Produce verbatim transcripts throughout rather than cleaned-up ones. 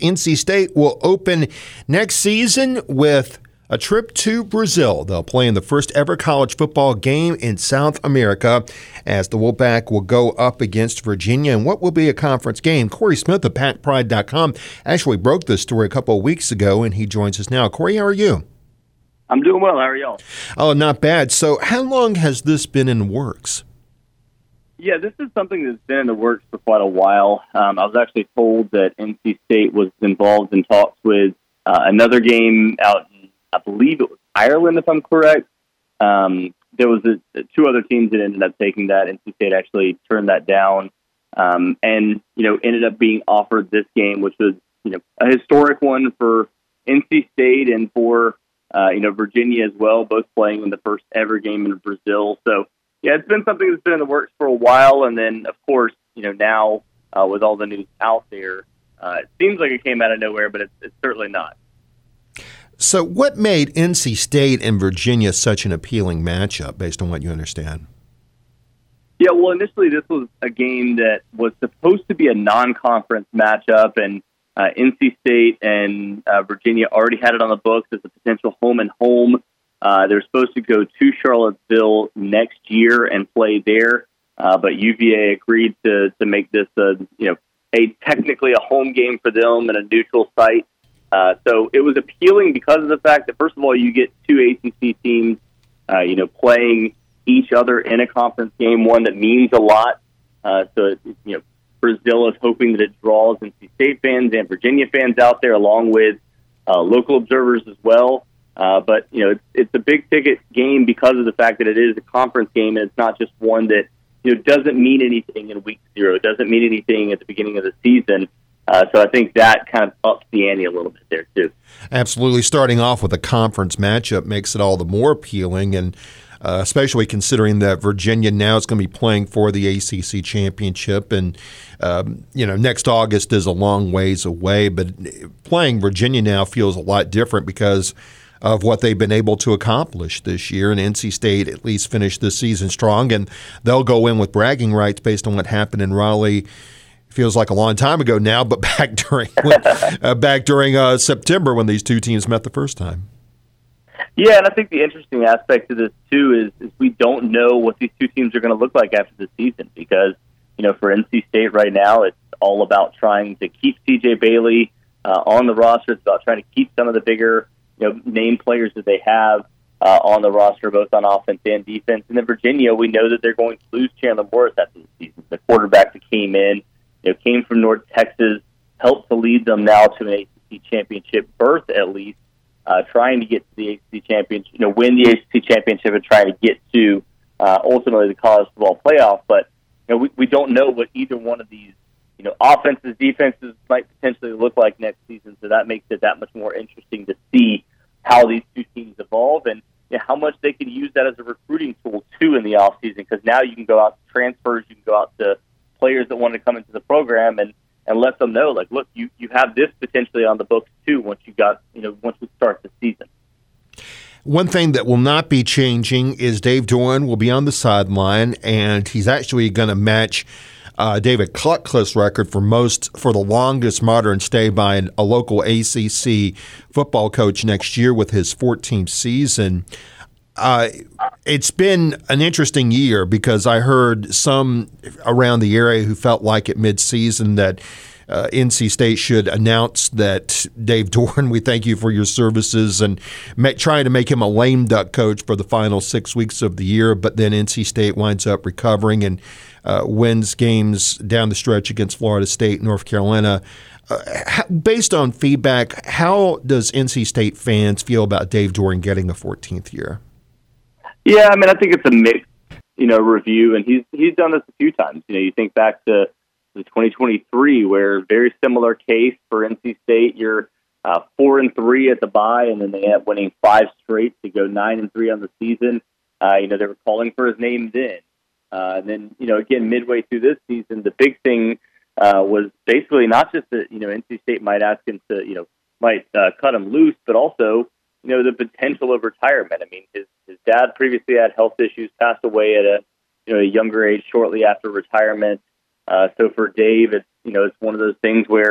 N C State will open next season with a trip to Brazil. They'll play in the first ever college football game in South America as the Wolfpack will go up against Virginia in what will be a conference game. Corey Smith of Pack Pride dot com actually broke this story a couple of weeks ago, and he joins us now. Corey, how are you? I'm doing well. How are y'all? Oh, not bad. So how long has this been in the works? Yeah, this is something that's been in the works for quite a while. Um, I was actually told that N C State was involved in talks with uh, another game out in, I believe it was Ireland, if I'm correct. Um, there was a, two other teams that ended up taking that. N C State actually turned that down, um, and you know ended up being offered this game, which was you know a historic one for N C State and for uh, you know Virginia as well, both playing in the first ever game in Brazil. So yeah, it's been something that's been in the works for a while, and then of course you know now uh, with all the news out there, uh, it seems like it came out of nowhere, but it's, it's certainly not. So what made N C State and Virginia such an appealing matchup, based on what you understand? Yeah, well, initially this was a game that was supposed to be a non-conference matchup, and uh, N C State and uh, Virginia already had it on the books as a potential home and home. Uh, they're supposed to go to Charlottesville next year and play there, uh, but U V A agreed to to make this a you know a technically a home game for them and a neutral site. Uh, so it was appealing because of the fact that, first of all, you get two A C C teams, uh, you know, playing each other in a conference game, one that means a lot. Uh, so, it, you know, Brazil is hoping that it draws N C State fans and Virginia fans out there, along with uh, local observers as well. Uh, but, you know, it's, it's a big-ticket game because of the fact that it is a conference game, and it's not just one that, you know, doesn't mean anything in week zero. It doesn't mean anything at the beginning of the season. Uh, so I think that kind of ups the ante a little bit there, too. Absolutely. Starting off with a conference matchup makes it all the more appealing, and uh, especially considering that Virginia now is going to be playing for the A C C championship, and, um, you know, next August is a long ways away, but playing Virginia now feels a lot different because of what they've been able to accomplish this year, and N C State at least finished this season strong, and they'll go in with bragging rights based on what happened in Raleigh. Feels like a long time ago now, but back during uh, back during uh, September when these two teams met the first time. Yeah, and I think the interesting aspect of this too is, is we don't know what these two teams are going to look like after the season, because you know for N C State right now it's all about trying to keep C J Bailey uh, on the roster. It's about trying to keep some of the bigger you know name players that they have uh, on the roster, both on offense and defense. And then Virginia, we know that they're going to lose Chandler Morris after the season, the quarterback that came in. You know, came from North Texas, helped to lead them now to an A C C championship berth at least, uh, trying to get to the A C C championship, you know, win the A C C championship and trying to get to uh, ultimately the college football playoff. But you know, we, we don't know what either one of these, you know, offenses, defenses might potentially look like next season. So that makes it that much more interesting to see how these two teams evolve and you know, how much they can use that as a recruiting tool too in the offseason. Because now you can go out to transfers, you can go out to players that want to come into the program and, and let them know, like, look, you, you have this potentially on the books too once you got, you know, once we start the season. One thing that will not be changing is Dave Doeren will be on the sideline, and he's actually going to match uh, David Cutcliffe's record for most for the longest modern stay by an, a local A C C football coach next year with his fourteenth season. Uh, it's been an interesting year because I heard some around the area who felt like at midseason that uh, N C State should announce that Dave Doeren, we thank you for your services, and make, trying to make him a lame duck coach for the final six weeks of the year. But then N C State winds up recovering and uh, wins games down the stretch against Florida State, North Carolina. Uh, how, based on feedback, how does N C State fans feel about Dave Doeren getting a fourteenth year? Yeah, I mean, I think it's a mixed, you know, review, and he's he's done this a few times. You know, you think back to the twenty twenty-three, where very similar case for N C State. You're uh, four and three at the bye, and then they end up winning five straight to go nine and three on the season. Uh, you know, they were calling for his name then, uh, and then you know, again, midway through this season, the big thing uh, was basically not just that you know N C State might ask him to you know might uh, cut him loose, but also you know the potential of retirement. I mean, his his dad previously had health issues, passed away at a you know a younger age shortly after retirement. Uh, so for Dave, it's you know it's one of those things where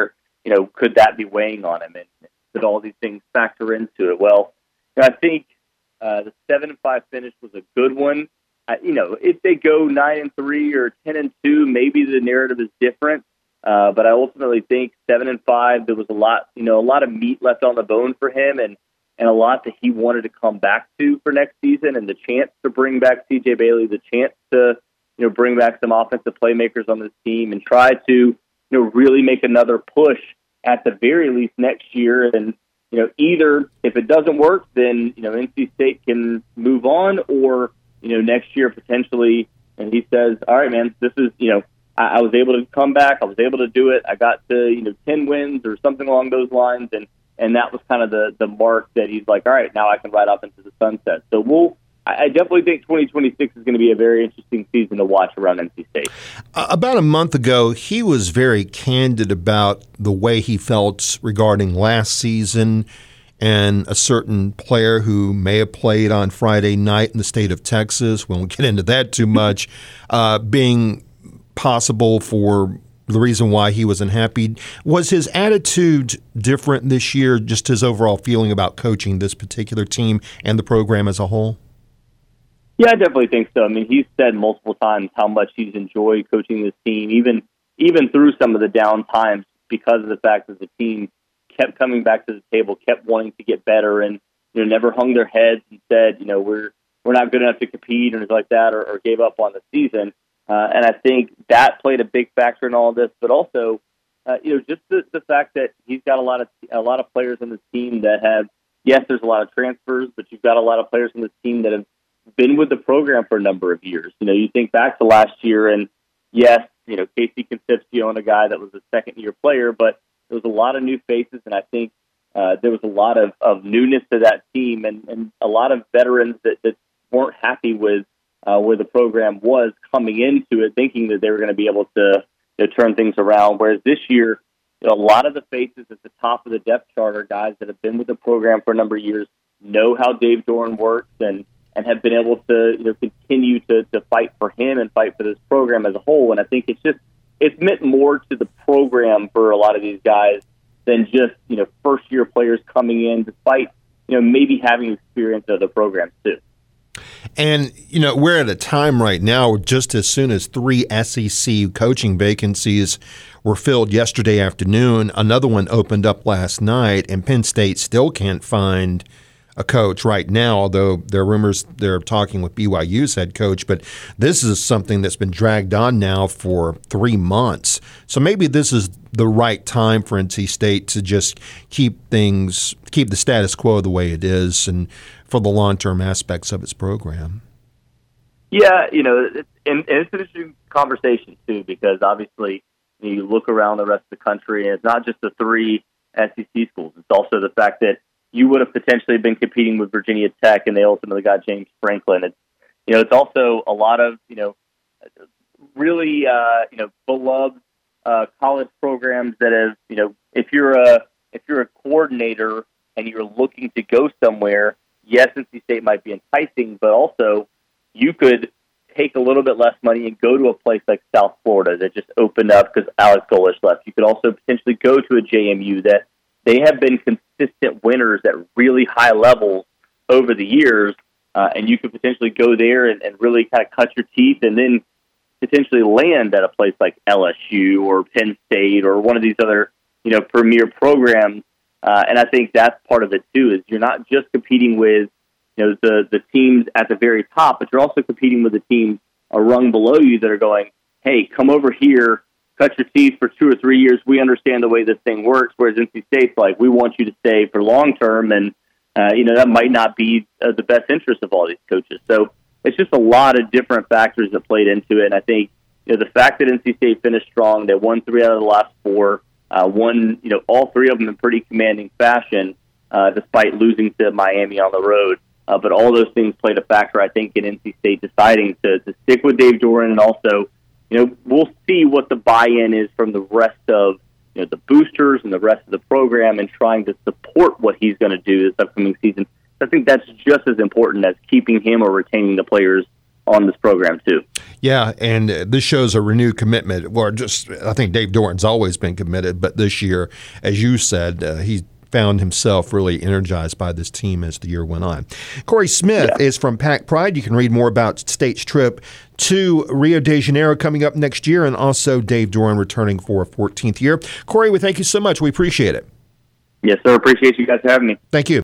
you know, could that be weighing on him? And could all these things factor into it? Well, you know, I think uh, the seven and five finish was a good one. Uh, you know, if they go nine and three or ten and two, maybe the narrative is different. Uh, but I ultimately think seven and five, there was a lot, you know, a lot of meat left on the bone for him, and and a lot that he wanted to come back to for next season, and the chance to bring back C J Bailey, the chance to, you know, bring back some offensive playmakers on this team and try to, you know, really make another push at the very least next year. And, you know, either if it doesn't work, then, you know, N C State can move on, or, you know, next year potentially, and he says, all right, man, this is, you know, I, I was able to come back. I was able to do it. I got to, you know, ten wins or something along those lines. And, and that was kind of the, the mark that he's like, all right, now I can ride off into the sunset. So we'll, I definitely think twenty twenty-six is going to be a very interesting season to watch around N C State. Uh, about a month ago, he was very candid about the way he felt regarding last season and a certain player who may have played on Friday night in the state of Texas. We won't get into that too much, uh, being possible for the reason why he was unhappy. Was his attitude different this year, just his overall feeling about coaching this particular team and the program as a whole? Yeah, I definitely think so. I mean, he's said multiple times how much he's enjoyed coaching this team, even even through some of the down times, because of the fact that the team kept coming back to the table, kept wanting to get better, and, you know, never hung their heads and said, you know, we're we're not good enough to compete or anything like that, or, or gave up on the season. Uh, and I think that played a big factor in all of this, but also, uh, you know, just the, the fact that he's got a lot of a lot of players on this team that have, yes, there's a lot of transfers, but you've got a lot of players on this team that have been with the program for a number of years. You know, you think back to last year, and yes, you know, Casey Concepcion, a guy that was a second-year player, but there was a lot of new faces, and I think uh, there was a lot of, of newness to that team, and, and a lot of veterans that, that weren't happy with uh, where the program was coming into it, thinking that they were going to be able to, you know, turn things around. Whereas this year, you know, a lot of the faces at the top of the depth chart are guys that have been with the program for a number of years, know how Dave Doeren works, and and have been able to, you know, continue to, to fight for him and fight for this program as a whole. And I think it's just, it's meant more to the program for a lot of these guys than just, you know, first-year players coming in, despite, you know, maybe having experience in other programs too. And, you know, we're at a time right now, just as soon as three S E C coaching vacancies were filled yesterday afternoon, another one opened up last night, and Penn State still can't find a coach right now, although there are rumors they're talking with B Y U's head coach. But this is something that's been dragged on now for three months. So maybe this is the right time for N C State to just keep things, keep the status quo the way it is, and for the long-term aspects of its program. Yeah, you know, it's, and, and it's an interesting conversation, too, because obviously you look around the rest of the country, and it's not just the three S E C schools. It's also the fact that you would have potentially been competing with Virginia Tech, and they ultimately got James Franklin. It's, you know, it's also a lot of, you know, really, uh, you know, beloved uh, college programs that have, you know, if you're a if you're a coordinator and you're looking to go somewhere, yes, N C State might be enticing, but also you could take a little bit less money and go to a place like South Florida that just opened up because Alex Golesh left. You could also potentially go to a J M U that they have been consistent winners at really high levels over the years, uh, and you could potentially go there and, and really kind of cut your teeth and then potentially land at a place like L S U or Penn State or one of these other, you know, premier programs. Uh, and I think that's part of it too, is you're not just competing with, you know, the, the teams at the very top, but you're also competing with the teams a rung below you that are going, hey, come over here, cut your teeth for two or three years. We understand the way this thing works. Whereas N C State's like, we want you to stay for long term, and uh, you know that might not be uh, the best interest of all these coaches. So it's just a lot of different factors that played into it. And I think, you know, the fact that N C State finished strong, they won three out of the last four, uh, won, you know, all three of them in pretty commanding fashion, uh, despite losing to Miami on the road. Uh, but all those things played a factor, I think, in N C State deciding to, to stick with Dave Doeren, and also, you know, we'll see what the buy-in is from the rest of, you know, the boosters and the rest of the program and trying to support what he's going to do this upcoming season. I think that's just as important as keeping him or retaining the players on this program too. Yeah, and uh, this shows a renewed commitment. Well, just I think Dave Doeren's always been committed, but this year, as you said, uh, he found himself really energized by this team as the year went on. Corey Smith yeah. is from Pack Pride. You can read more about State's trip to Rio de Janeiro coming up next year, and also Dave Doeren returning for a fourteenth year. Corey, we thank you so much. We appreciate it. Yes, sir. Appreciate you guys having me. Thank you.